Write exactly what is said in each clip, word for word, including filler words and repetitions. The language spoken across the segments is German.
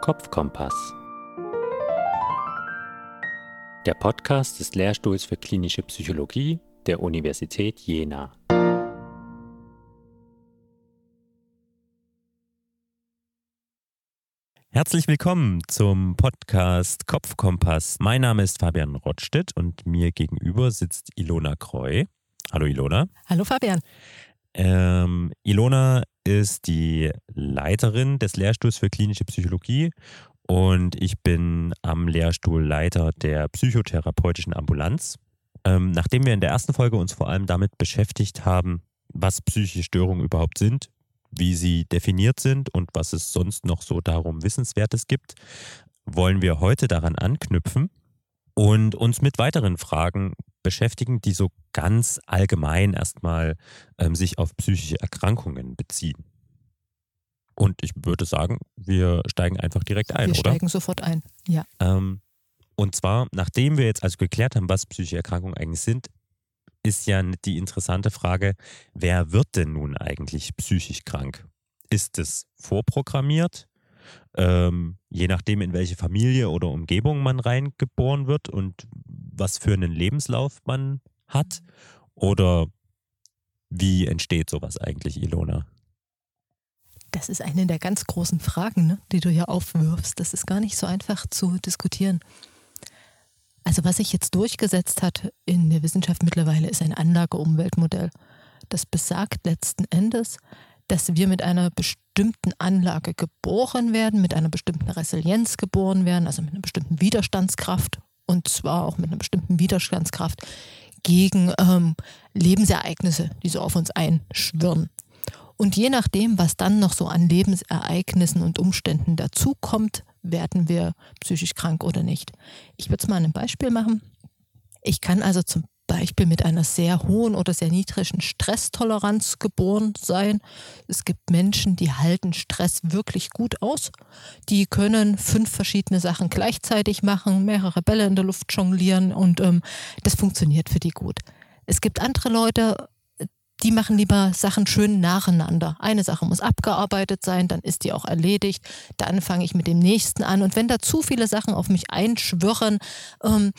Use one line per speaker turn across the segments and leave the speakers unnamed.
Kopfkompass. Der Podcast des Lehrstuhls für klinische Psychologie der Universität Jena.
Herzlich willkommen zum Podcast Kopfkompass. Mein Name ist Fabian Rottstedt und mir gegenüber sitzt Ilona Kreu. Hallo Ilona.
Hallo Fabian.
Ähm, Ilona ist die Leiterin des Lehrstuhls für klinische Psychologie und ich bin am Lehrstuhl Leiter der psychotherapeutischen Ambulanz. Ähm, nachdem wir in der ersten Folge uns vor allem damit beschäftigt haben, was psychische Störungen überhaupt sind, wie sie definiert sind und was es sonst noch so darum Wissenswertes gibt, wollen wir heute daran anknüpfen und uns mit weiteren Fragen beschäftigen, die so ganz allgemein erstmal ähm, sich auf psychische Erkrankungen beziehen. Und ich würde sagen, wir steigen einfach direkt ein,
wir
oder?
Wir steigen sofort ein, ja.
Ähm, und zwar, nachdem wir jetzt also geklärt haben, was psychische Erkrankungen eigentlich sind, ist ja die interessante Frage, wer wird denn nun eigentlich psychisch krank? Ist es vorprogrammiert? Ähm, je nachdem, in welche Familie oder Umgebung man reingeboren wird und was für einen Lebenslauf man hat? Oder wie entsteht sowas eigentlich, Ilona?
Das ist eine der ganz großen Fragen, ne, die du hier aufwirfst. Das ist gar nicht so einfach zu diskutieren. Also was sich jetzt durchgesetzt hat in der Wissenschaft mittlerweile, ist ein Anlage-Umwelt-Modell. Das besagt letzten Endes, dass wir mit einer bestimmten Anlage geboren werden, mit einer bestimmten Resilienz geboren werden, also mit einer bestimmten Widerstandskraft, und zwar auch mit einer bestimmten Widerstandskraft gegen ähm, Lebensereignisse, die so auf uns einschwirren. Und je nachdem, was dann noch so an Lebensereignissen und Umständen dazukommt, werden wir psychisch krank oder nicht. Ich würde es mal an einem Beispiel machen. Ich kann also zum Beispiel mit einer sehr hohen oder sehr niedrigen Stresstoleranz geboren sein. Es gibt Menschen, die halten Stress wirklich gut aus. Die können fünf verschiedene Sachen gleichzeitig machen, mehrere Bälle in der Luft jonglieren und ähm, das funktioniert für die gut. Es gibt andere Leute, die machen lieber Sachen schön nacheinander. Eine Sache muss abgearbeitet sein, dann ist die auch erledigt. Dann fange ich mit dem nächsten an. Und wenn da zu viele Sachen auf mich einschwirren, ähm,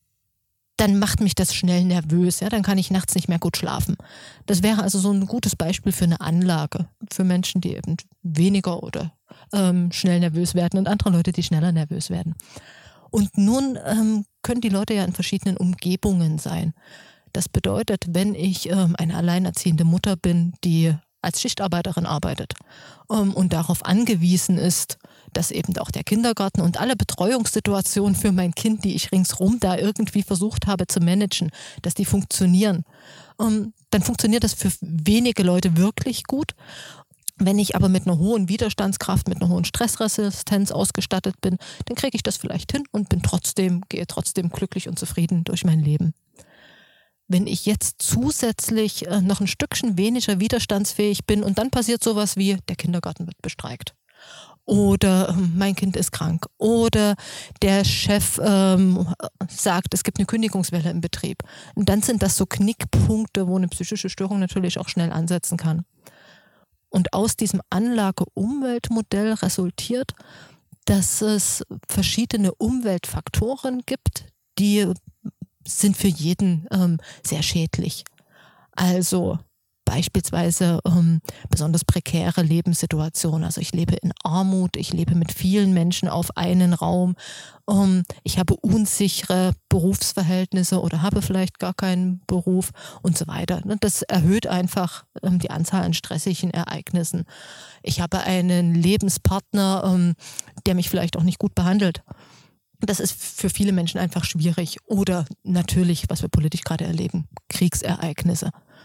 dann macht mich das schnell nervös. Ja? Dann kann ich nachts nicht mehr gut schlafen. Das wäre also so ein gutes Beispiel für eine Anlage. Für Menschen, die eben weniger oder ähm, schnell nervös werden und andere Leute, die schneller nervös werden. Und nun ähm, können die Leute ja in verschiedenen Umgebungen sein. Das bedeutet, wenn ich ähm, eine alleinerziehende Mutter bin, die als Schichtarbeiterin arbeitet ähm, und darauf angewiesen ist, dass eben auch der Kindergarten und alle Betreuungssituationen für mein Kind, die ich ringsrum da irgendwie versucht habe zu managen, dass die funktionieren, ähm, dann funktioniert das für wenige Leute wirklich gut. Wenn ich aber mit einer hohen Widerstandskraft, mit einer hohen Stressresistenz ausgestattet bin, dann kriege ich das vielleicht hin und bin trotzdem, gehe trotzdem glücklich und zufrieden durch mein Leben. Wenn ich jetzt zusätzlich äh, noch ein Stückchen weniger widerstandsfähig bin und dann passiert sowas wie, der Kindergarten wird bestreikt oder äh, mein Kind ist krank oder der Chef ähm, sagt, es gibt eine Kündigungswelle im Betrieb, und dann sind das so Knickpunkte, wo eine psychische Störung natürlich auch schnell ansetzen kann. Und aus diesem Anlage-Umwelt-Modell resultiert, dass es verschiedene Umweltfaktoren gibt, die sind für jeden ähm, sehr schädlich. Also beispielsweise ähm, besonders prekäre Lebenssituationen. Also ich lebe in Armut, ich lebe mit vielen Menschen auf einen Raum, ähm, ich habe unsichere Berufsverhältnisse oder habe vielleicht gar keinen Beruf und so weiter. Das erhöht einfach ähm, die Anzahl an stressigen Ereignissen. Ich habe einen Lebenspartner, ähm, der mich vielleicht auch nicht gut behandelt. Das ist für viele Menschen einfach schwierig. Oder natürlich, was wir politisch gerade erleben, Kriegsereignisse.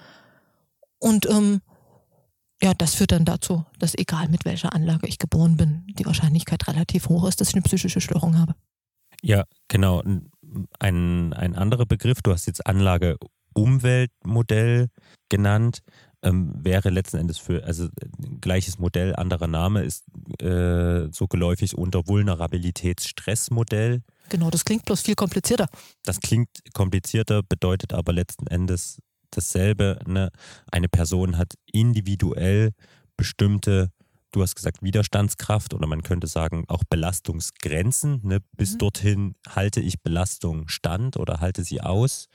Und ähm, ja, das führt dann dazu, dass egal mit welcher Anlage ich geboren bin, die Wahrscheinlichkeit relativ hoch ist, dass ich eine psychische Störung habe.
Ja, genau. Ein, ein anderer Begriff, du hast jetzt Anlage-Umwelt-Modell genannt, ähm, wäre letzten Endes für, also gleiches Modell, anderer Name ist äh, so geläufig unter Vulnerabilitätsstressmodell.
Genau, das klingt bloß viel komplizierter.
Das klingt komplizierter, bedeutet aber letzten Endes dasselbe. Ne? Eine Person hat individuell bestimmte du hast gesagt Widerstandskraft oder man könnte sagen auch Belastungsgrenzen. Ne? Bis mhm. dorthin halte ich Belastung stand oder halte sie aus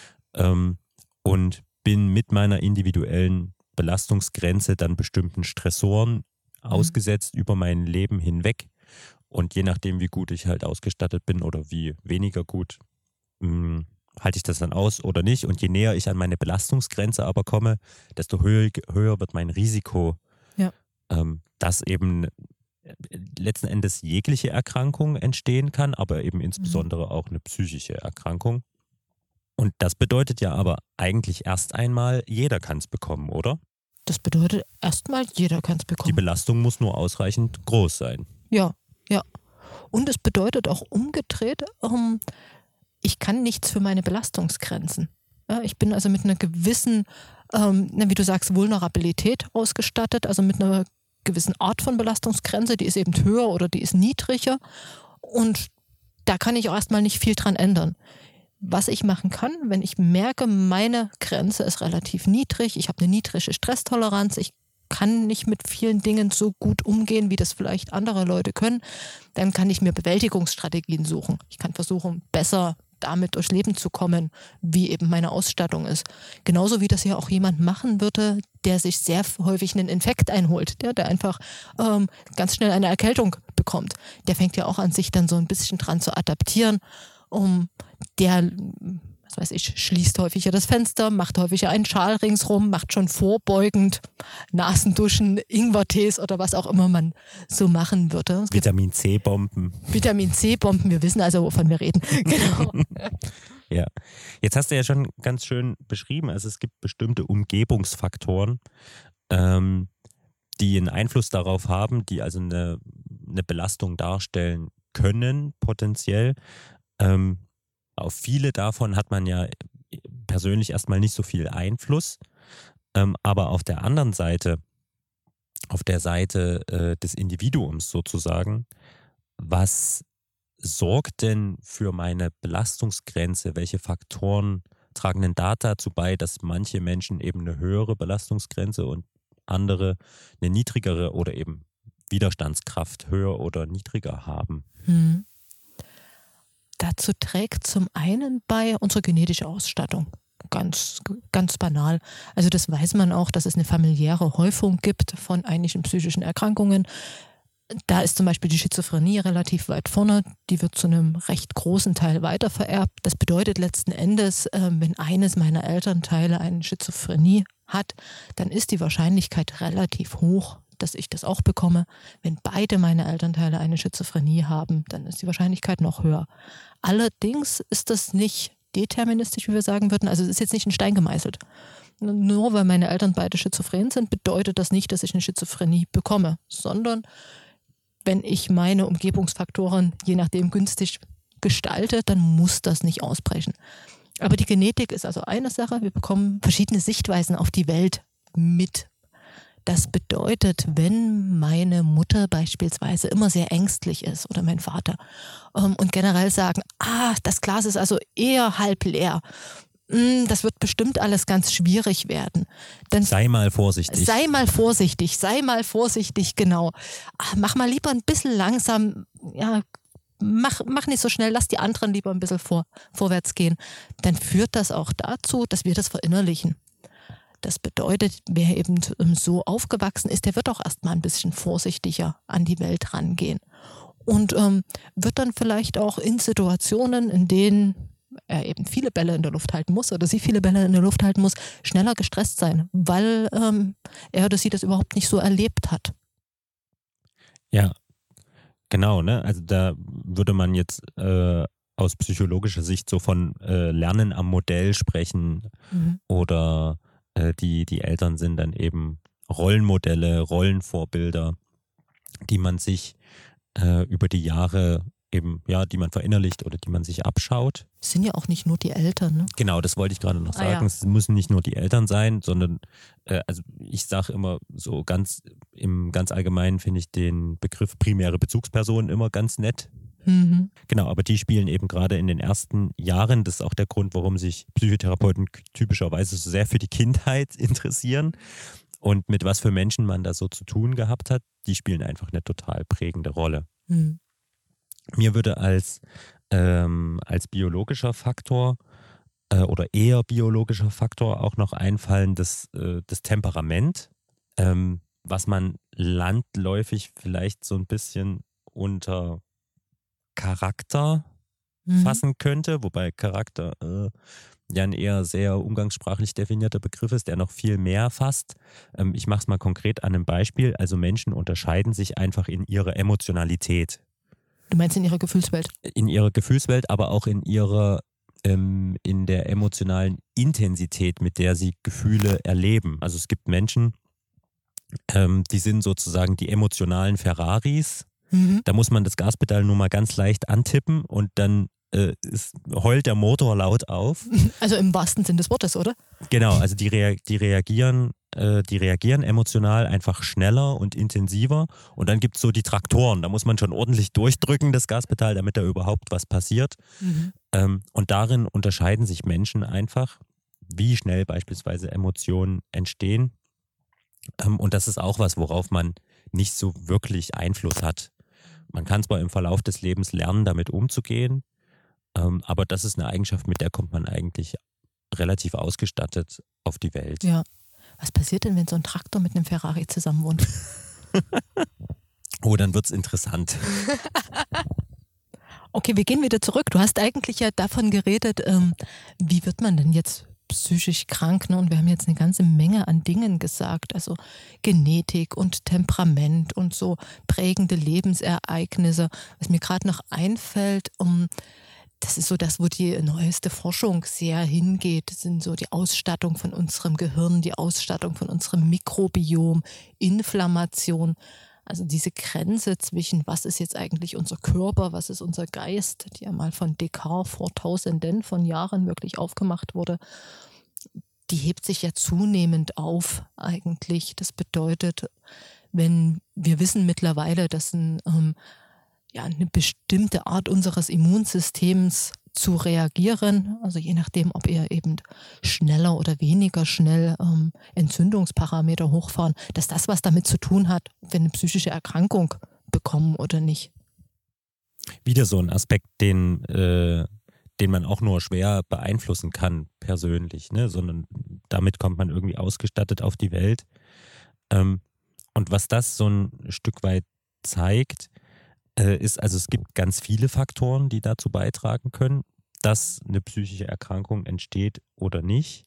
ähm, und bin mit meiner individuellen Belastungsgrenze dann bestimmten Stressoren mhm. ausgesetzt über mein Leben hinweg. Und je nachdem, wie gut ich halt ausgestattet bin oder wie weniger gut, mh, halte ich das dann aus oder nicht. Und je näher ich an meine Belastungsgrenze aber komme, desto höher, höher wird mein Risiko,
ja.
ähm, dass eben letzten Endes jegliche Erkrankung entstehen kann, aber eben insbesondere mhm. auch eine psychische Erkrankung. Und das bedeutet ja aber eigentlich erst einmal, jeder kann es bekommen, oder?
Das bedeutet erstmal, jeder kann es bekommen.
Die Belastung muss nur ausreichend groß sein.
Ja, ja. Und es bedeutet auch umgedreht, um, ich kann nichts für meine Belastungsgrenzen. Ja, ich bin also mit einer gewissen, ähm, wie du sagst, Vulnerabilität ausgestattet, also mit einer gewissen Art von Belastungsgrenze, die ist eben höher oder die ist niedriger. Und da kann ich auch erstmal nicht viel dran ändern. Was ich machen kann, wenn ich merke, meine Grenze ist relativ niedrig, ich habe eine niedrige Stresstoleranz, ich kann nicht mit vielen Dingen so gut umgehen, wie das vielleicht andere Leute können, dann kann ich mir Bewältigungsstrategien suchen. Ich kann versuchen, besser damit durchs Leben zu kommen, wie eben meine Ausstattung ist. Genauso wie das ja auch jemand machen würde, der sich sehr häufig einen Infekt einholt, der, der einfach ähm, ganz schnell eine Erkältung bekommt. Der fängt ja auch an, sich dann so ein bisschen dran zu adaptieren, um der, was weiß ich, schließt häufiger das Fenster, macht häufiger einen Schal ringsrum, macht schon vorbeugend Nasenduschen, Ingwertees oder was auch immer man so machen würde.
Vitamin C-Bomben.
Vitamin C-Bomben, wir wissen also, wovon wir reden. Genau.
Ja, jetzt hast du ja schon ganz schön beschrieben, also es gibt bestimmte Umgebungsfaktoren, ähm, die einen Einfluss darauf haben, die also eine, eine Belastung darstellen können, potenziell. Ähm, auf viele davon hat man ja persönlich erstmal nicht so viel Einfluss, ähm, aber auf der anderen Seite, auf der Seite äh, des Individuums sozusagen, was sorgt denn für meine Belastungsgrenze? Welche Faktoren tragen denn da dazu bei, dass manche Menschen eben eine höhere Belastungsgrenze und andere eine niedrigere oder eben Widerstandskraft höher oder niedriger haben?
Hm. Dazu trägt zum einen bei unsere genetische Ausstattung. Ganz, ganz banal. Also das weiß man auch, dass es eine familiäre Häufung gibt von einigen psychischen Erkrankungen. Da ist zum Beispiel die Schizophrenie relativ weit vorne. Die wird zu einem recht großen Teil weitervererbt. Das bedeutet letzten Endes, wenn eines meiner Elternteile eine Schizophrenie hat, dann ist die Wahrscheinlichkeit relativ hoch, dass ich das auch bekomme. Wenn beide meine Elternteile eine Schizophrenie haben, dann ist die Wahrscheinlichkeit noch höher. Allerdings ist das nicht deterministisch, wie wir sagen würden. Also es ist jetzt nicht in Stein gemeißelt. Nur weil meine Eltern beide schizophren sind, bedeutet das nicht, dass ich eine Schizophrenie bekomme, sondern wenn ich meine Umgebungsfaktoren je nachdem günstig gestalte, dann muss das nicht ausbrechen. Aber die Genetik ist also eine Sache. Wir bekommen verschiedene Sichtweisen auf die Welt mit. Das bedeutet, wenn meine Mutter beispielsweise immer sehr ängstlich ist oder mein Vater ähm, und generell sagen, ah, das Glas ist also eher halb leer, mm, das wird bestimmt alles ganz schwierig werden. Dann
sei mal vorsichtig.
Sei mal vorsichtig, sei mal vorsichtig, genau. Ach, mach mal lieber ein bisschen langsam, ja, mach, mach nicht so schnell, lass die anderen lieber ein bisschen vor, vorwärts gehen. Dann führt das auch dazu, dass wir das verinnerlichen. Das bedeutet, wer eben so aufgewachsen ist, der wird auch erstmal ein bisschen vorsichtiger an die Welt rangehen. Und ähm, wird dann vielleicht auch in Situationen, in denen er eben viele Bälle in der Luft halten muss oder sie viele Bälle in der Luft halten muss, schneller gestresst sein, weil ähm, er oder sie das überhaupt nicht so erlebt hat.
Ja, genau, ne? Also da würde man jetzt äh, aus psychologischer Sicht so von äh, Lernen am Modell sprechen mhm. oder Die, die Eltern sind dann eben Rollenmodelle, Rollenvorbilder, die man sich äh, über die Jahre eben, ja, die man verinnerlicht oder die man sich abschaut.
Es sind ja auch nicht nur die Eltern, ne?
Genau, das wollte ich gerade noch sagen.
Ah, ja.
Es müssen nicht nur die Eltern sein, sondern äh, also ich sage immer so ganz, im ganz Allgemeinen finde ich den Begriff primäre Bezugspersonen immer ganz nett.
Mhm.
Genau, aber die spielen eben gerade in den ersten Jahren. Das ist auch der Grund, warum sich Psychotherapeuten typischerweise so sehr für die Kindheit interessieren. und mit was für Menschen man da so zu tun gehabt hat, die spielen einfach eine total prägende Rolle.
Mhm.
Mir würde als, ähm, als biologischer Faktor äh, oder eher biologischer Faktor auch noch einfallen, das, äh, das Temperament, ähm, was man landläufig vielleicht so ein bisschen unter Charakter
Mhm.
fassen könnte, wobei Charakter äh, ja ein eher sehr umgangssprachlich definierter Begriff ist, der noch viel mehr fasst. Ähm, ich mache es mal konkret an einem Beispiel. Also Menschen unterscheiden sich einfach in ihrer Emotionalität,
Du meinst in ihrer Gefühlswelt?
in ihrer Gefühlswelt, aber auch in ihrer ähm, in der emotionalen Intensität, mit der sie Gefühle erleben. Also es gibt Menschen, ähm, die sind sozusagen die emotionalen Ferraris.
Mhm.
Da muss man das Gaspedal nur mal ganz leicht antippen und dann äh, ist, heult der Motor laut auf.
Also im wahrsten Sinn des Wortes, oder?
Genau, also die, rea die, reagieren, äh, die reagieren emotional einfach schneller und intensiver. Und dann gibt es so die Traktoren. Da muss man schon ordentlich durchdrücken, das Gaspedal, damit da überhaupt was passiert.
Mhm.
Ähm, und darin unterscheiden sich Menschen einfach, wie schnell beispielsweise Emotionen entstehen. Ähm, und das ist auch was, worauf man nicht so wirklich Einfluss hat. Man kann zwar im Verlauf des Lebens lernen, damit umzugehen, ähm, aber das ist eine Eigenschaft, mit der kommt man eigentlich relativ ausgestattet auf die Welt.
Ja. Was passiert denn, wenn so ein Traktor mit einem Ferrari zusammen wohnt?
Oh, dann wird's interessant.
Okay, wir gehen wieder zurück. Du hast eigentlich ja davon geredet, ähm, wie wird man denn jetzt psychisch krank? Ne? Und wir haben jetzt eine ganze Menge an Dingen gesagt. Also Genetik und Temperament und so prägende Lebensereignisse. Was mir gerade noch einfällt, um das ist so das, wo die neueste Forschung sehr hingeht. Das sind so die Ausstattung von unserem Gehirn, die Ausstattung von unserem Mikrobiom, Inflammation. Also diese Grenze zwischen, was ist jetzt eigentlich unser Körper, was ist unser Geist, die ja mal von Descartes vor Tausenden von Jahren wirklich aufgemacht wurde, die hebt sich ja zunehmend auf eigentlich. Das bedeutet, wenn wir wissen mittlerweile, dass ein ähm, ja, eine bestimmte Art unseres Immunsystems zu reagieren, also je nachdem, ob ihr eben schneller oder weniger schnell ähm, Entzündungsparameter hochfahren, dass das was damit zu tun hat, ob wir eine psychische Erkrankung bekommen oder nicht.
Wieder so ein Aspekt, den, äh, den man auch nur schwer beeinflussen kann persönlich, ne? Sondern damit kommt man irgendwie ausgestattet auf die Welt. Ähm, und was das so ein Stück weit zeigt, ist, also es gibt ganz viele Faktoren, die dazu beitragen können, dass eine psychische Erkrankung entsteht oder nicht.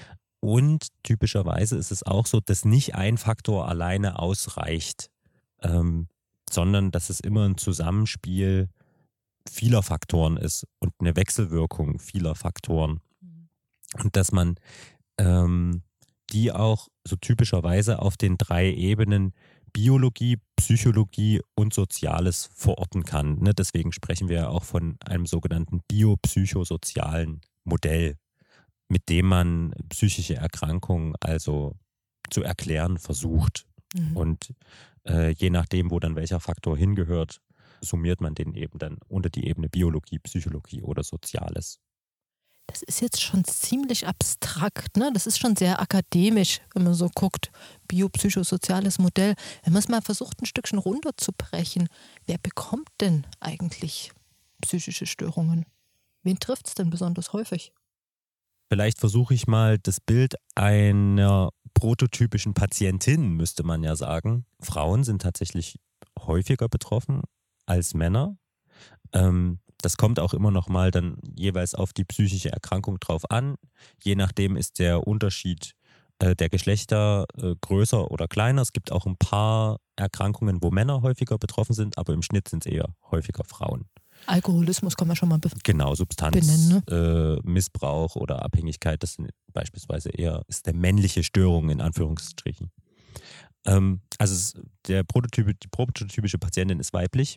Und typischerweise ist es auch so, dass nicht ein Faktor alleine ausreicht, ähm, sondern dass es immer ein Zusammenspiel vieler Faktoren ist und eine Wechselwirkung vieler Faktoren. Und dass man ähm, die auch so typischerweise auf den drei Ebenen Biologie, Psychologie und Soziales verorten kann. Ne? Deswegen sprechen wir auch von einem sogenannten biopsychosozialen Modell, mit dem man psychische Erkrankungen also zu erklären versucht. Mhm. Und äh, je nachdem, wo dann welcher Faktor hingehört, summiert man den eben dann unter die Ebene Biologie, Psychologie oder Soziales.
Das ist jetzt schon ziemlich abstrakt, ne? Das ist schon sehr akademisch, wenn man so guckt, biopsychosoziales Modell. Wenn man es mal versucht, ein Stückchen runterzubrechen, wer bekommt denn eigentlich psychische Störungen? Wen trifft es denn besonders häufig?
Vielleicht versuche ich mal das Bild einer prototypischen Patientin, müsste man ja sagen. Frauen sind tatsächlich häufiger betroffen als Männer. Ähm, Das kommt auch immer noch mal dann jeweils auf die psychische Erkrankung drauf an. Je nachdem ist der Unterschied äh, der Geschlechter äh, größer oder kleiner. Es gibt auch ein paar Erkrankungen, wo Männer häufiger betroffen sind, aber im Schnitt sind es eher häufiger Frauen.
Alkoholismus kann man schon mal be-
genau,
benennen.
Substanzmissbrauch ne? äh, Missbrauch oder Abhängigkeit, das sind beispielsweise eher ist der männliche Störung in Anführungsstrichen. Ähm, also es, der Prototyp, die prototypische Patientin ist weiblich.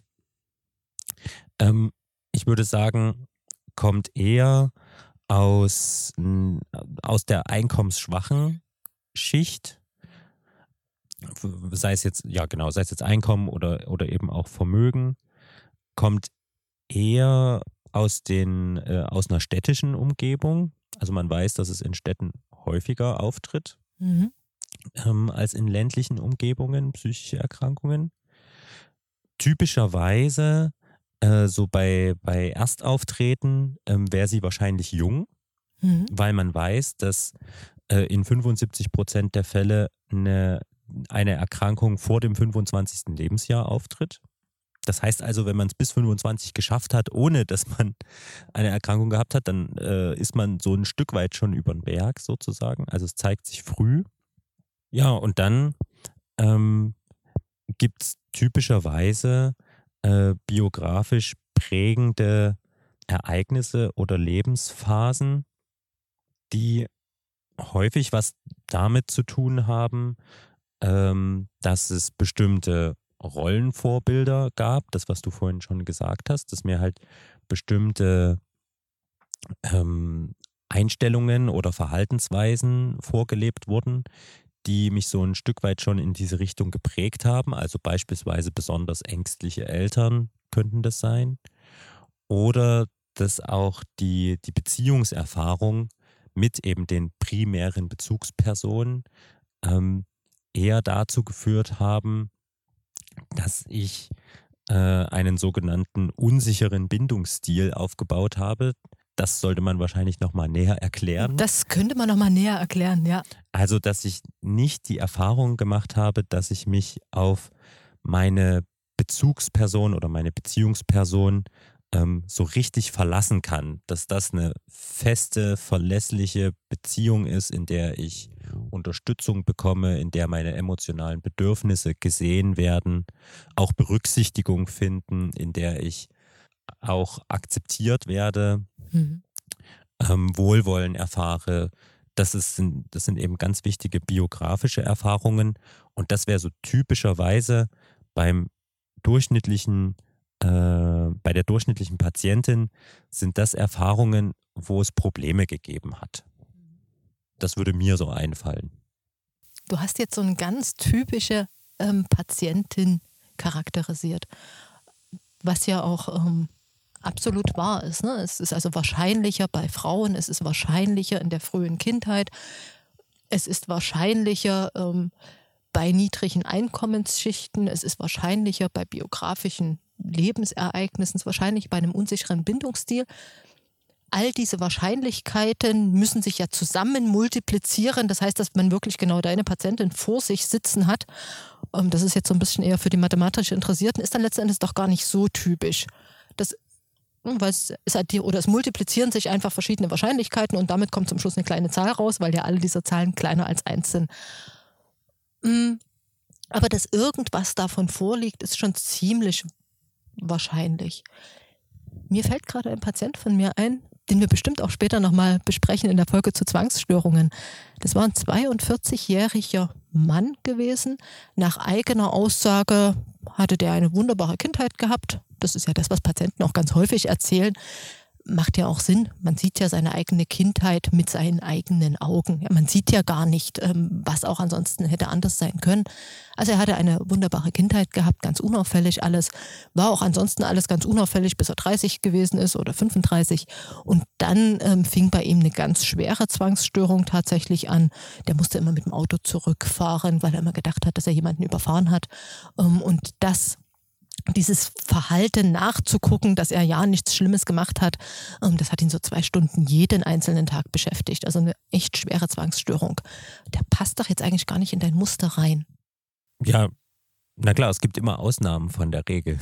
Ähm, Ich würde sagen, kommt eher aus, aus der einkommensschwachen Schicht, sei es jetzt, ja genau, sei es jetzt Einkommen oder, oder eben auch Vermögen, kommt eher aus, den, äh, aus einer städtischen Umgebung. Also man weiß, dass es in Städten häufiger auftritt.
Mhm.
ähm, als in ländlichen Umgebungen, psychische Erkrankungen. Typischerweise, äh, so bei, bei Erstauftreten, ähm, wäre sie wahrscheinlich jung,
Mhm.
weil man weiß, dass äh, in fünfundsiebzig Prozent der Fälle eine, eine Erkrankung vor dem fünfundzwanzigsten Lebensjahr auftritt. Das heißt also, wenn man es bis fünfundzwanzig geschafft hat, ohne dass man eine Erkrankung gehabt hat, dann äh, ist man so ein Stück weit schon über den Berg sozusagen. Also es zeigt sich früh. Ja, und dann ähm, gibt es typischerweise äh, biografisch prägende Ereignisse oder Lebensphasen, die häufig was damit zu tun haben, ähm, dass es bestimmte Rollenvorbilder gab, das, was du vorhin schon gesagt hast, dass mir halt bestimmte ähm, Einstellungen oder Verhaltensweisen vorgelebt wurden, die mich so ein Stück weit schon in diese Richtung geprägt haben. Also beispielsweise besonders ängstliche Eltern könnten das sein. Oder dass auch die, die Beziehungserfahrung mit eben den primären Bezugspersonen ähm, eher dazu geführt haben, dass ich äh, einen sogenannten unsicheren Bindungsstil aufgebaut habe. Das sollte man wahrscheinlich nochmal näher erklären.
Das könnte man nochmal näher erklären, ja.
Also, dass ich nicht die Erfahrung gemacht habe, dass ich mich auf meine Bezugsperson oder meine Beziehungsperson ähm, so richtig verlassen kann. Dass das eine feste, verlässliche Beziehung ist, in der ich Unterstützung bekomme, in der meine emotionalen Bedürfnisse gesehen werden, auch Berücksichtigung finden, in der ich auch akzeptiert werde,
Mhm.
ähm, Wohlwollen erfahre. Das, ist, das sind eben ganz wichtige biografische Erfahrungen und das wäre so typischerweise beim durchschnittlichen, äh, bei der durchschnittlichen Patientin sind das Erfahrungen, wo es Probleme gegeben hat. Das würde mir so einfallen.
Du hast jetzt so eine ganz typische ähm, Patientin charakterisiert, was ja auch ähm, absolut wahr ist. Ne? Es ist also wahrscheinlicher bei Frauen, es ist wahrscheinlicher in der frühen Kindheit, es ist wahrscheinlicher ähm, bei niedrigen Einkommensschichten, es ist wahrscheinlicher bei biografischen Lebensereignissen, es ist wahrscheinlich bei einem unsicheren Bindungsstil. All diese Wahrscheinlichkeiten müssen sich ja zusammen multiplizieren. Das heißt, dass man wirklich genau deine Patientin vor sich sitzen hat. Das ist jetzt so ein bisschen eher für die mathematisch Interessierten, ist dann letzten Endes doch gar nicht so typisch. Das, weil es ist halt die, oder es multiplizieren sich einfach verschiedene Wahrscheinlichkeiten und damit kommt zum Schluss eine kleine Zahl raus, weil ja alle diese Zahlen kleiner als eins sind. Aber dass irgendwas davon vorliegt, ist schon ziemlich wahrscheinlich. Mir fällt gerade ein Patient von mir ein, den wir bestimmt auch später nochmal besprechen in der Folge zu Zwangsstörungen. Das war ein zweiundvierzigjähriger Mann gewesen. Nach eigener Aussage hatte der eine wunderbare Kindheit gehabt. Das ist ja das, was Patienten auch ganz häufig erzählen. Macht ja auch Sinn. Man sieht ja seine eigene Kindheit mit seinen eigenen Augen. Man sieht ja gar nicht, was auch ansonsten hätte anders sein können. Also er hatte eine wunderbare Kindheit gehabt, ganz unauffällig alles. War auch ansonsten alles ganz unauffällig, bis er dreißig gewesen ist oder fünfunddreißig. Und dann ähm, fing bei ihm eine ganz schwere Zwangsstörung tatsächlich an. Der musste immer mit dem Auto zurückfahren, weil er immer gedacht hat, dass er jemanden überfahren hat. Ähm, und das Dieses Verhalten nachzugucken, dass er ja nichts Schlimmes gemacht hat, das hat ihn so zwei Stunden jeden einzelnen Tag beschäftigt. Also eine echt schwere Zwangsstörung. Der passt doch jetzt eigentlich gar nicht in dein Muster rein.
Ja, na klar, es gibt immer Ausnahmen von der Regel.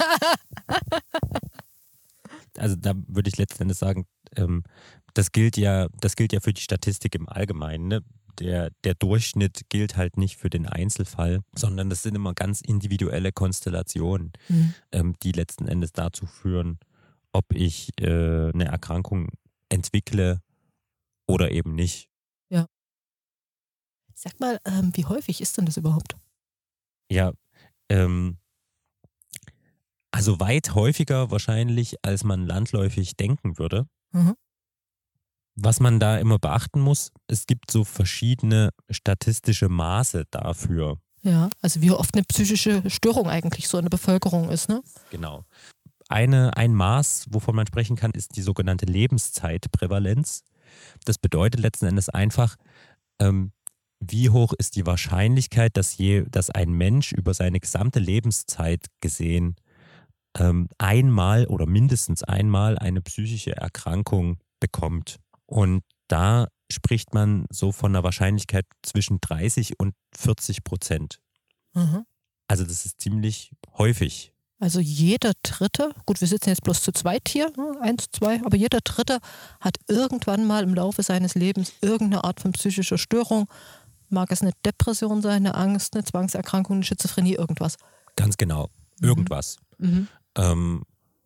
Also da würde ich letzten Endes sagen, ähm, das gilt ja, das gilt ja für die Statistik im Allgemeinen, ne? Der, der Durchschnitt gilt halt nicht für den Einzelfall, sondern das sind immer ganz individuelle Konstellationen, mhm. ähm, die letzten Endes dazu führen, ob ich äh, eine Erkrankung entwickle oder eben nicht.
Ja. Sag mal, ähm, wie häufig ist denn das überhaupt?
Ja, ähm, also weit häufiger wahrscheinlich, als man landläufig denken würde. Mhm. Was man da immer beachten muss, es gibt so verschiedene statistische Maße dafür.
Ja, also wie oft eine psychische Störung eigentlich so in der Bevölkerung ist, ne?
Genau. Eine, ein Maß, wovon man sprechen kann, ist die sogenannte Lebenszeitprävalenz. Das bedeutet letzten Endes einfach, ähm, wie hoch ist die Wahrscheinlichkeit, dass, je, dass ein Mensch über seine gesamte Lebenszeit gesehen ähm, einmal oder mindestens einmal eine psychische Erkrankung bekommt. Und da spricht man so von einer Wahrscheinlichkeit zwischen dreißig und vierzig Prozent.
Mhm.
Also das ist ziemlich häufig.
Also jeder Dritte, gut, wir sitzen jetzt bloß zu zweit hier, ne, eins, zwei, aber jeder Dritte hat irgendwann mal im Laufe seines Lebens irgendeine Art von psychischer Störung. Mag es eine Depression sein, eine Angst, eine Zwangserkrankung, eine Schizophrenie, irgendwas.
Ganz genau, irgendwas.
Mhm.
Ähm,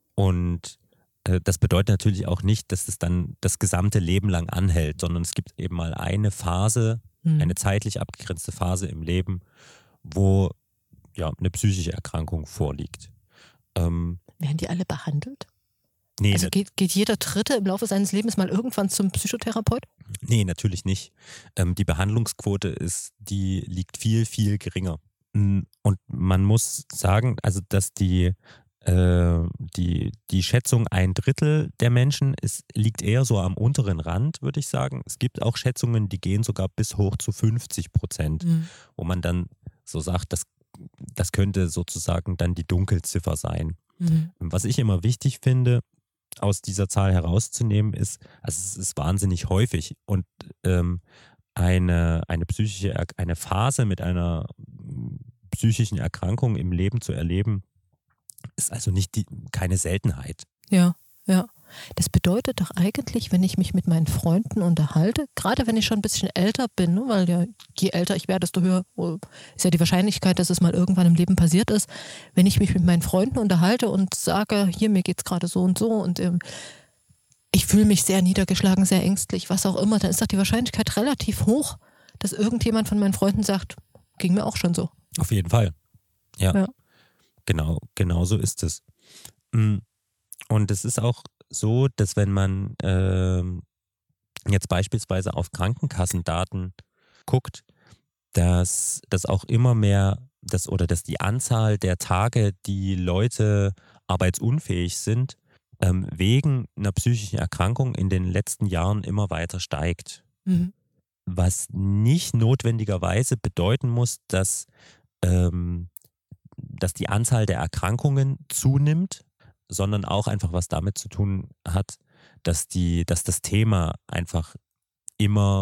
und äh, das bedeutet natürlich auch nicht, dass es dann das gesamte Leben lang anhält, sondern es gibt eben mal eine Phase,
Mhm.
eine zeitlich abgegrenzte Phase im Leben, wo ja, eine psychische Erkrankung vorliegt. Ähm,
Werden die alle behandelt?
nee,
Also
ne-
geht, geht jeder Dritte im Laufe seines Lebens mal irgendwann zum Psychotherapeut?
nee, natürlich nicht. Ähm, die Behandlungsquote ist, die liegt viel, viel geringer. Mm, Und man muss sagen, also dass die, äh, die, die Schätzung ein Drittel der Menschen ist, liegt eher so am unteren Rand, würde ich sagen. Es gibt auch Schätzungen, die gehen sogar bis hoch zu fünfzig Prozent,
Mhm.
wo man dann so sagt, das, das könnte sozusagen dann die Dunkelziffer sein.
Mhm.
Was ich immer wichtig finde, aus dieser Zahl herauszunehmen, ist, also es ist wahnsinnig häufig und ähm, eine, eine psychische, Er- eine Phase mit einer mm, psychischen Erkrankung im Leben zu erleben, ist also nicht die, keine Seltenheit.
Ja, ja. Das bedeutet doch eigentlich, wenn ich mich mit meinen Freunden unterhalte, gerade wenn ich schon ein bisschen älter bin, ne, weil ja, je älter ich werde, desto höher ist ja die Wahrscheinlichkeit, dass es mal irgendwann im Leben passiert ist. Wenn ich mich mit meinen Freunden unterhalte und sage, hier, mir geht's gerade so und so und ähm, ich fühle mich sehr niedergeschlagen, sehr ängstlich, was auch immer, dann ist doch die Wahrscheinlichkeit relativ hoch, dass irgendjemand von meinen Freunden sagt, ging mir auch schon so.
Auf jeden Fall. Ja.
Ja.
Genau, genau so ist es. Mm, Und es ist auch so, dass wenn man ähm, jetzt beispielsweise auf Krankenkassendaten guckt, dass das auch immer mehr, dass, oder dass die Anzahl der Tage, die Leute arbeitsunfähig sind, ähm, wegen einer psychischen Erkrankung in den letzten Jahren immer weiter steigt.
Mhm.
Was nicht notwendigerweise bedeuten muss, dass, ähm, dass die Anzahl der Erkrankungen zunimmt, sondern auch einfach was damit zu tun hat, dass, die, dass das Thema einfach immer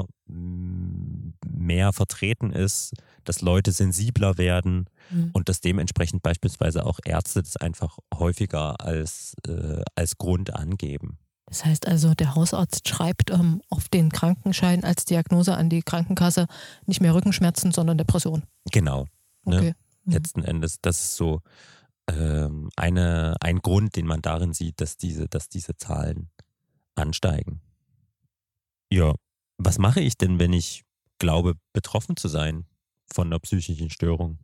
mm, mehr vertreten ist, dass Leute sensibler werden
Mhm.
und dass dementsprechend beispielsweise auch Ärzte das einfach häufiger als, äh, als Grund angeben.
Das heißt also, der Hausarzt schreibt ähm, auf den Krankenschein als Diagnose an die Krankenkasse nicht mehr Rückenschmerzen, sondern Depression.
Genau. Ne?
Okay. Mhm.
Letzten Endes, das ist so ähm, eine, ein Grund, den man darin sieht, dass diese, dass diese Zahlen ansteigen. Ja, was mache ich denn, wenn ich glaube, betroffen zu sein von einer psychischen Störung?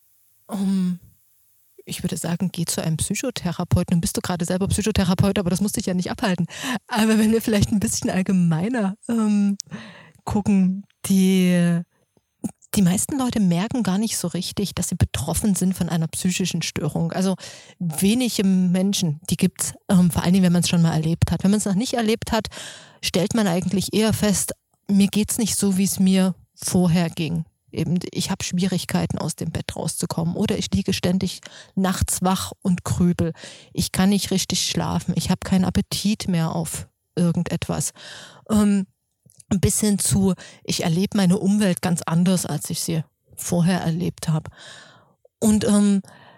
Um, ich würde sagen, geh zu einem Psychotherapeuten. Nun bist du gerade selber Psychotherapeut, aber das musste ich ja nicht abhalten. Aber wenn wir vielleicht ein bisschen allgemeiner ähm, gucken, die, die meisten Leute merken gar nicht so richtig, dass sie betroffen sind von einer psychischen Störung. Also wenige Menschen, die gibt es, ähm, vor allen Dingen, wenn man es schon mal erlebt hat. Wenn man es noch nicht erlebt hat, stellt man eigentlich eher fest, mir geht es nicht so, wie es mir vorher ging. Eben, ich habe Schwierigkeiten, aus dem Bett rauszukommen oder ich liege ständig nachts wach und grübel. Ich kann nicht richtig schlafen. Ich habe keinen Appetit mehr auf irgendetwas. Ähm, bis hin zu, ich erlebe meine Umwelt ganz anders, als ich sie vorher erlebt habe. Und ähm,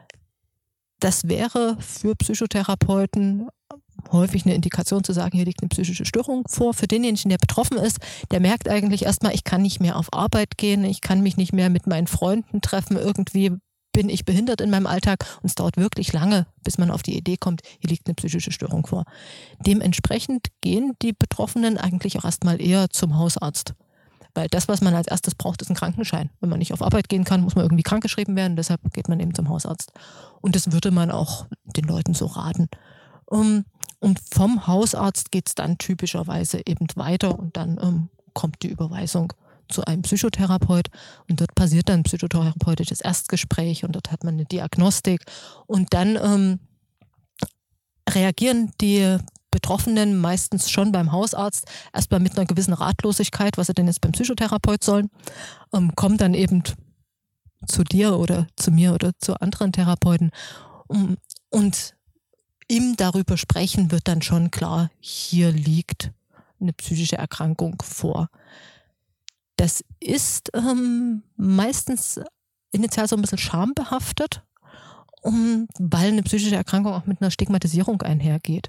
das wäre für Psychotherapeuten häufig eine Indikation zu sagen, hier liegt eine psychische Störung vor. Für denjenigen, der betroffen ist, der merkt eigentlich erstmal, ich kann nicht mehr auf Arbeit gehen, ich kann mich nicht mehr mit meinen Freunden treffen, irgendwie bin ich behindert in meinem Alltag und es dauert wirklich lange, bis man auf die Idee kommt, hier liegt eine psychische Störung vor. Dementsprechend gehen die Betroffenen eigentlich auch erstmal eher zum Hausarzt. Weil das, was man als erstes braucht, ist ein Krankenschein. Wenn man nicht auf Arbeit gehen kann, muss man irgendwie krankgeschrieben werden, deshalb geht man eben zum Hausarzt. Und das würde man auch den Leuten so raten. Um, Und vom Hausarzt geht es dann typischerweise eben weiter und dann ähm, kommt die Überweisung zu einem Psychotherapeut und dort passiert dann psychotherapeutisches Erstgespräch und dort hat man eine Diagnostik und dann ähm, reagieren die Betroffenen meistens schon beim Hausarzt, erstmal mit einer gewissen Ratlosigkeit, was sie denn jetzt beim Psychotherapeut sollen, ähm, kommen dann eben zu dir oder zu mir oder zu anderen Therapeuten. Um, und im darüber sprechen wird dann schon klar, hier liegt eine psychische Erkrankung vor. Das ist ähm, meistens initial so ein bisschen schambehaftet, um, weil eine psychische Erkrankung auch mit einer Stigmatisierung einhergeht.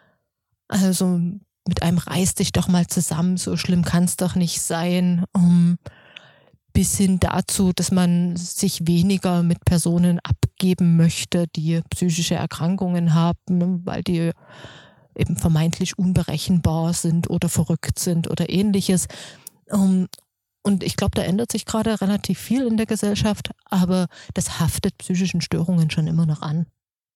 Also mit einem reiß dich doch mal zusammen, so schlimm kann es doch nicht sein, um, bis hin dazu, dass man sich weniger mit Personen abgeben möchte, die psychische Erkrankungen haben, weil die eben vermeintlich unberechenbar sind oder verrückt sind oder ähnliches. Um, Und ich glaube, da ändert sich gerade relativ viel in der Gesellschaft, aber das haftet psychischen Störungen schon immer noch an.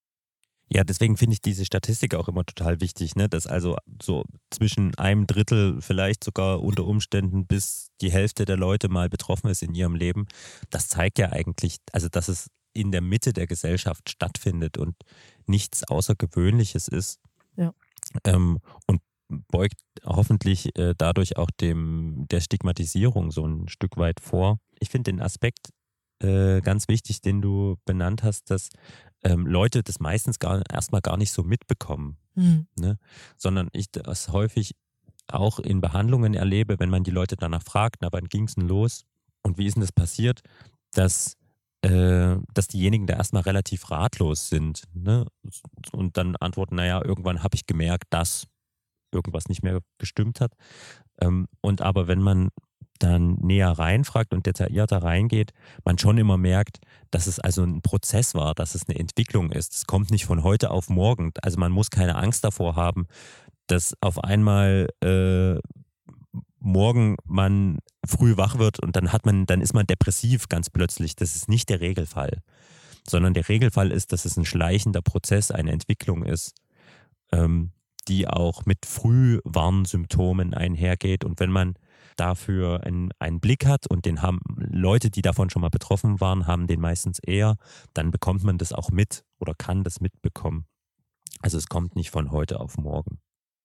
Ja, deswegen finde ich diese Statistik auch immer total wichtig, ne? Dass also so zwischen einem Drittel, vielleicht sogar unter Umständen bis die Hälfte der Leute mal betroffen ist in ihrem Leben. Das zeigt ja eigentlich, also dass es in der Mitte der Gesellschaft stattfindet und nichts Außergewöhnliches ist.
Ja.
Ähm, und beugt hoffentlich äh, dadurch auch dem der Stigmatisierung so ein Stück weit vor. Ich finde den Aspekt äh, ganz wichtig, den du benannt hast, dass ähm, Leute das meistens gar erstmal gar nicht so mitbekommen,
Mhm.
ne? Sondern ich das häufig auch in Behandlungen erlebe, wenn man die Leute danach fragt, na, wann ging es denn los und wie ist denn das passiert, dass äh, dass diejenigen da erstmal relativ ratlos sind, ne? Und dann antworten, naja, irgendwann habe ich gemerkt, dass irgendwas nicht mehr gestimmt hat. Ähm, und aber wenn man dann näher reinfragt und detaillierter reingeht, man schon immer merkt, dass es also ein Prozess war, dass es eine Entwicklung ist. Es kommt nicht von heute auf morgen. Also man muss keine Angst davor haben, dass auf einmal äh, morgen man früh wach wird und dann hat man, dann ist man depressiv ganz plötzlich. Das ist nicht der Regelfall. Sondern der Regelfall ist, dass es ein schleichender Prozess, eine Entwicklung ist, ähm, die auch mit Frühwarnsymptomen einhergeht. Und wenn man dafür einen, einen Blick hat und den haben Leute, die davon schon mal betroffen waren, haben den meistens eher, dann bekommt man das auch mit oder kann das mitbekommen. Also es kommt nicht von heute auf morgen.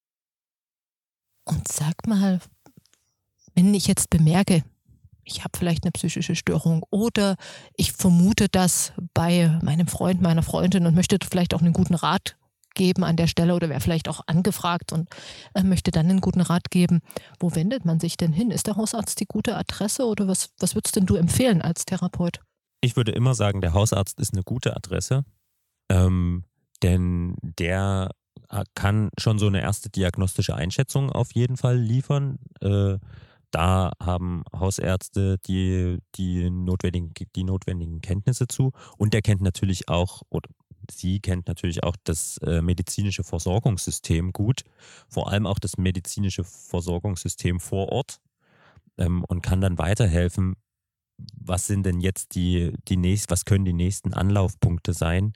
Und sag mal, wenn ich jetzt bemerke, ich habe vielleicht eine psychische Störung oder ich vermute das bei meinem Freund, meiner Freundin und möchte vielleicht auch einen guten Rat geben an der Stelle oder wäre vielleicht auch angefragt und äh, möchte dann einen guten Rat geben. Wo wendet man sich denn hin? Ist der Hausarzt die gute Adresse oder was, was würdest denn du empfehlen als Therapeut?
Ich würde immer sagen, der Hausarzt ist eine gute Adresse, ähm, denn der kann schon so eine erste diagnostische Einschätzung auf jeden Fall liefern. Äh, da haben Hausärzte die, die, notwendigen, die notwendigen Kenntnisse zu und der kennt natürlich auch, oder sie kennt natürlich auch das äh, medizinische Versorgungssystem gut, vor allem auch das medizinische Versorgungssystem vor Ort ähm, und kann dann weiterhelfen, was sind denn jetzt die, die nächsten, was können die nächsten Anlaufpunkte sein?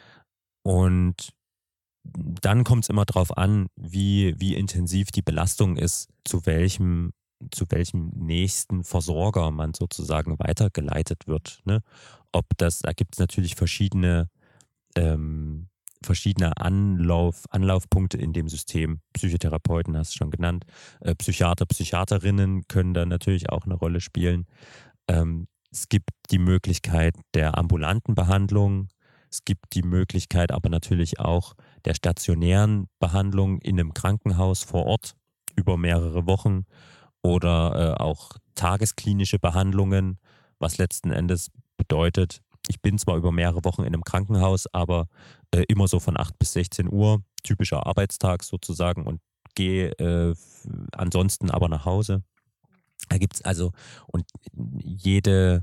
Und dann kommt es immer darauf an, wie, wie intensiv die Belastung ist, zu welchem, zu welchem nächsten Versorger man sozusagen weitergeleitet wird. Ne? Ob das, da gibt es natürlich verschiedene Ähm, verschiedene Anlauf, Anlaufpunkte in dem System. Psychotherapeuten hast du schon genannt. Äh, Psychiater, Psychiaterinnen können da natürlich auch eine Rolle spielen. Ähm, es gibt die Möglichkeit der ambulanten Behandlung. Es gibt die Möglichkeit aber natürlich auch der stationären Behandlung in einem Krankenhaus vor Ort über mehrere Wochen oder äh, auch tagesklinische Behandlungen, was letzten Endes bedeutet, ich bin zwar über mehrere Wochen in einem Krankenhaus, aber äh, immer so von acht bis sechzehn Uhr, typischer Arbeitstag sozusagen und gehe äh, ansonsten aber nach Hause. Da gibt es also, und jede,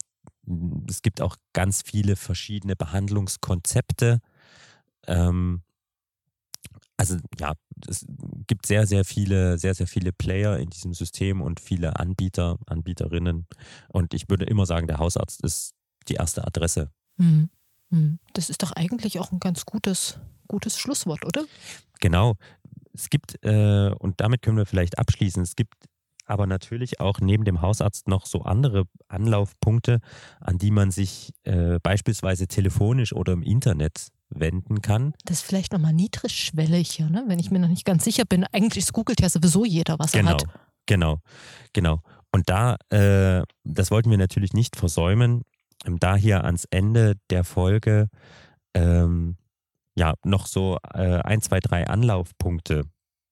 es gibt auch ganz viele verschiedene Behandlungskonzepte. Ähm, also ja, es gibt sehr, sehr viele, sehr, sehr viele Player in diesem System und viele Anbieter, Anbieterinnen. Und ich würde immer sagen, der Hausarzt ist die erste Adresse.
Hm. Hm. Das ist doch eigentlich auch ein ganz gutes, gutes Schlusswort, oder?
Genau. Es gibt, äh, und damit können wir vielleicht abschließen, es gibt aber natürlich auch neben dem Hausarzt noch so andere Anlaufpunkte, an die man sich äh, beispielsweise telefonisch oder im Internet wenden kann.
Das ist vielleicht nochmal niedrigschwellig, ja, ne? Wenn ich mir noch nicht ganz sicher bin. Eigentlich googelt ja sowieso jeder, was
Genau,
er hat.
genau, genau. Und da, äh, das wollten wir natürlich nicht versäumen, ähm, da hier ans Ende der Folge ähm, ja noch so äh, ein, zwei, drei Anlaufpunkte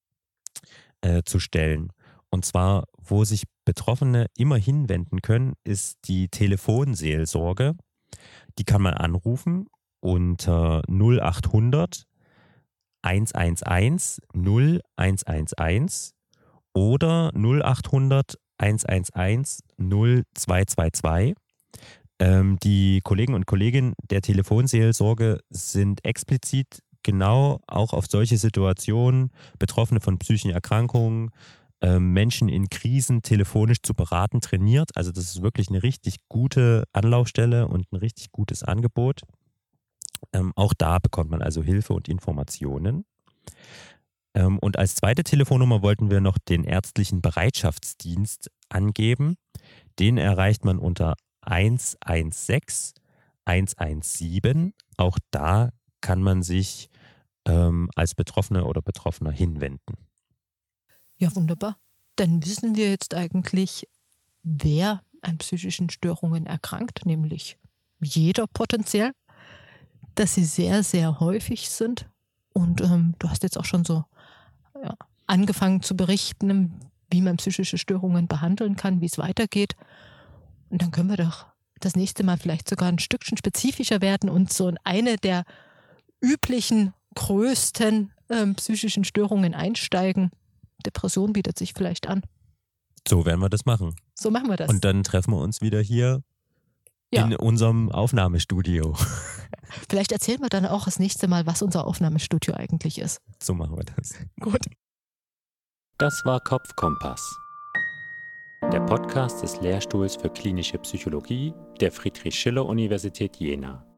äh, zu stellen. Und zwar, wo sich Betroffene immer hinwenden können, ist die Telefonseelsorge. Die kann man anrufen unter null achthundert hundertunelf null eins eins eins oder null achthundert hundertunelf null zwei zwei zwei. Ähm, die Kollegen und Kolleginnen der Telefonseelsorge sind explizit genau auch auf solche Situationen, Betroffene von psychischen Erkrankungen, ähm, Menschen in Krisen telefonisch zu beraten, trainiert. Also das ist wirklich eine richtig gute Anlaufstelle und ein richtig gutes Angebot. Ähm, auch da bekommt man also Hilfe und Informationen. Ähm, und als zweite Telefonnummer wollten wir noch den ärztlichen Bereitschaftsdienst angeben. Den erreicht man unter eins eins sechs eins eins sieben. Auch da kann man sich ähm, als Betroffene oder Betroffener hinwenden.
Ja, wunderbar. Dann wissen wir jetzt eigentlich, wer an psychischen Störungen erkrankt, nämlich jeder potenziell, dass sie sehr, sehr häufig sind. Und ähm, du hast jetzt auch schon so ja, angefangen zu berichten, wie man psychische Störungen behandeln kann, wie es weitergeht. Und dann können wir doch das nächste Mal vielleicht sogar ein Stückchen spezifischer werden und so in eine der üblichen, größten ähm, psychischen Störungen einsteigen. Depression bietet sich vielleicht an.
So werden wir das machen.
So machen wir das.
Und dann treffen wir uns wieder hier
ja.
in unserem Aufnahmestudio.
Vielleicht erzählen wir dann auch das nächste Mal, was unser Aufnahmestudio eigentlich ist.
So machen wir das.
Gut.
Das war Kopfkompass, der Podcast des Lehrstuhls für klinische Psychologie der Friedrich-Schiller-Universität Jena.